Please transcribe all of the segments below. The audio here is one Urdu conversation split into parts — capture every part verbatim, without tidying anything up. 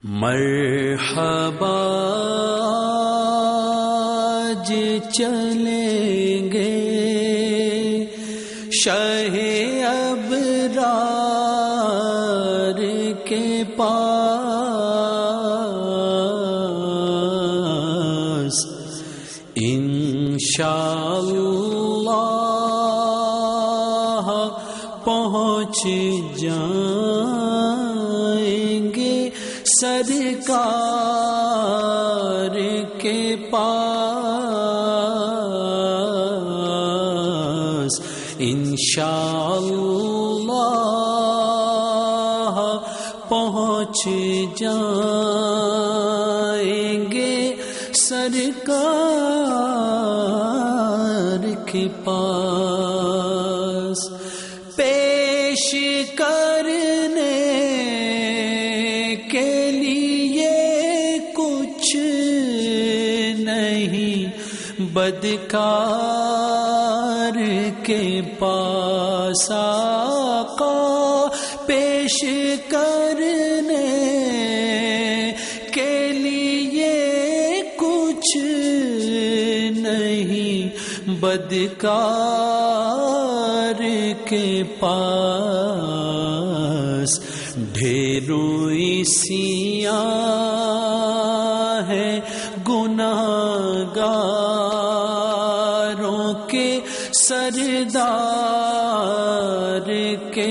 مرحبا آج چلیں گے شاہ ابرار کے پاس انشاءاللہ پہنچ جائیں گے سرکار کے پاس انشاءاللہ پہنچ جائیں گے سرکار کے پاس پیش کرنے کے لیے کچھ نہیں بدکار کے پاس آقا پیش کرنے کے لیے کچھ نہیں بدکار کے پاس ڈھیروں سیاں ہے گناہگاروں کے سردار کے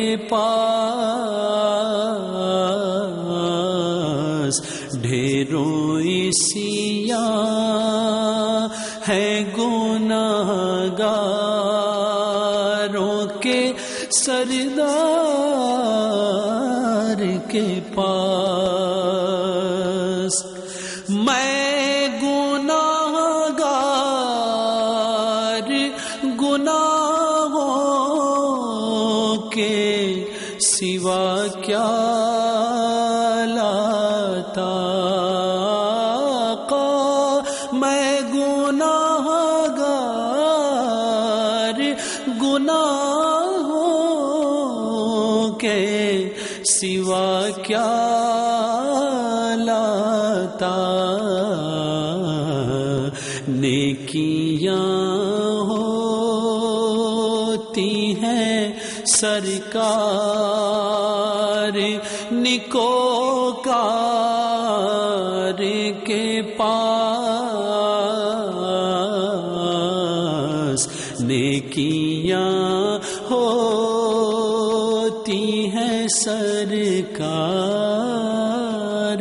پاس ڈھیروں سیاں ہے گناہگاروں کے سردار کے پاس میں گناہگار گناہوں کے سوا کیا لاتا میں گناہگار گناہوں کے سوا کیا لاتا نیکیاں ہوتی ہیں سرکار نکوکار کے پاس نیکیاں ہوتی ہیں سرکار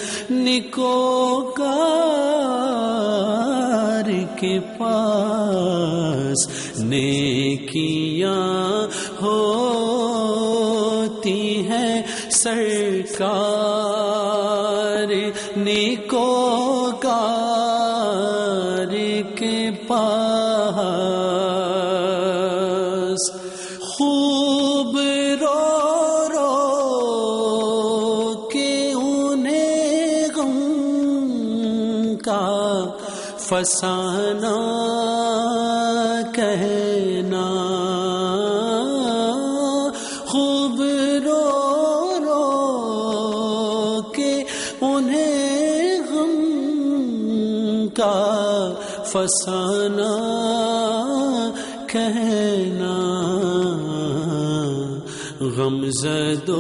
نکوکار کے پاس نیکیاں ہوتی ہیں سرکار نکوکار کے پاس خوب رو رو کے انہیں غم کا فسانہ کہنا خوب رو رو کے انہیں غم کا فسانہ کہنا غم زدو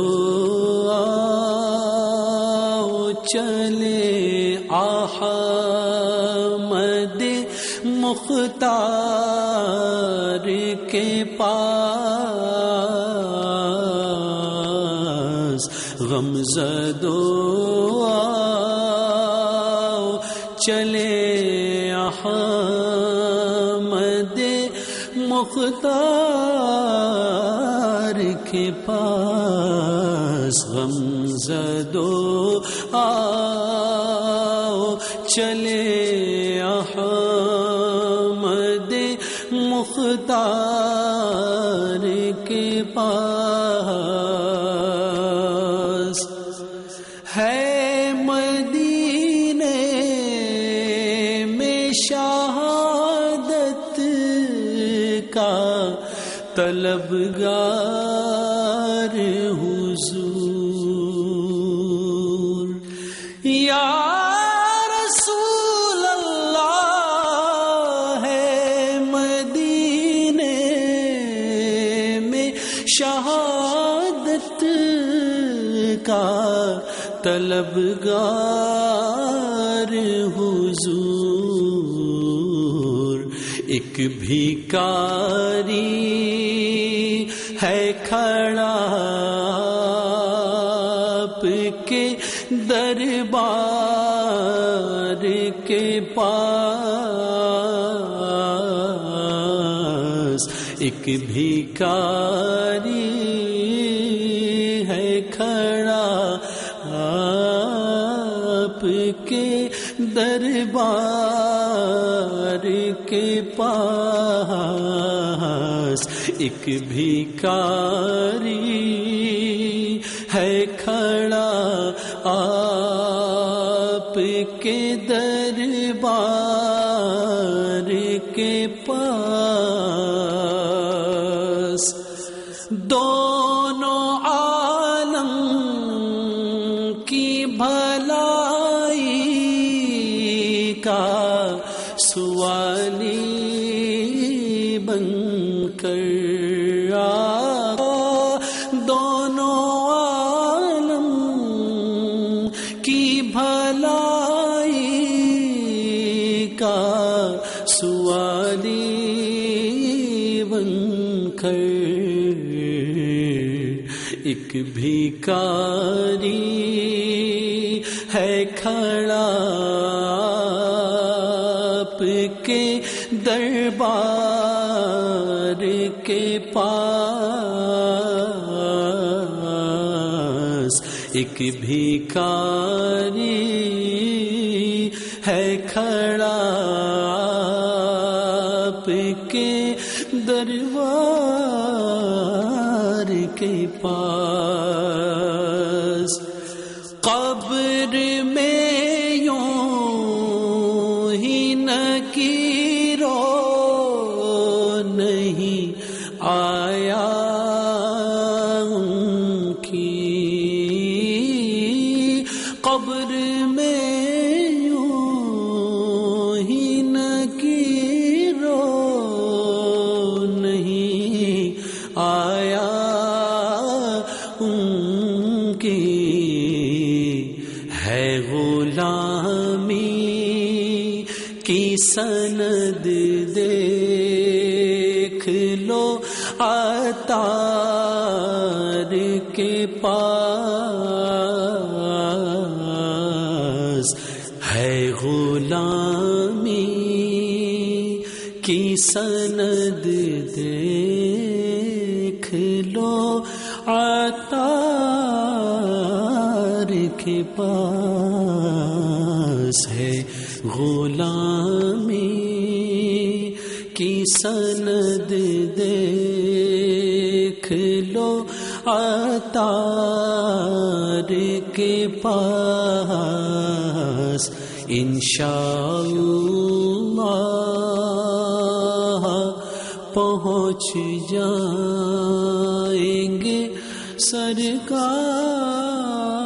آؤ چلے احمد مختار کے پاس غم زدو آؤ چلے احمد مختار کے پاس غم زدو آؤ چلے احمد مختار کے پاس ہے مدینے میں شہادت کا طلبگار حضور یا رسول اللہ ہے مدینے میں شہادت کا طلبگار حضور، ایک بھیکاری ہے کھڑا آپ کے دربار کے پاس، ایک بھیکاری ہے کھڑا آپ کے دربار کے پاس، ایک بھیکاری ہے کھڑا آپ کے دربار کے پاس، دونوں عالم کی بھلائی کا سوالی بن کر دونوں عالم کی بھلائی کا سوالی بن کر ایک بھیکاری ہے کھڑا آپ کے دربار کے پاس، ایک بھیکاری ہے کھڑا آپ کے دربار کے پاس، قبر میں یوں ہی نکیرو نہیں آیا ان کی، قبر میں یوں ہی نکیرو نہیں آیا ان کی، ہے غلامی کی سند دیکھ لو عطار کے پاس، ہے غلامی کی سند دیکھ لو عطار کے پاس، ہے غلامی کی سند دیکھ لو عطار کے پاس، انشاءاللہ پہنچ جائیں گے سرکار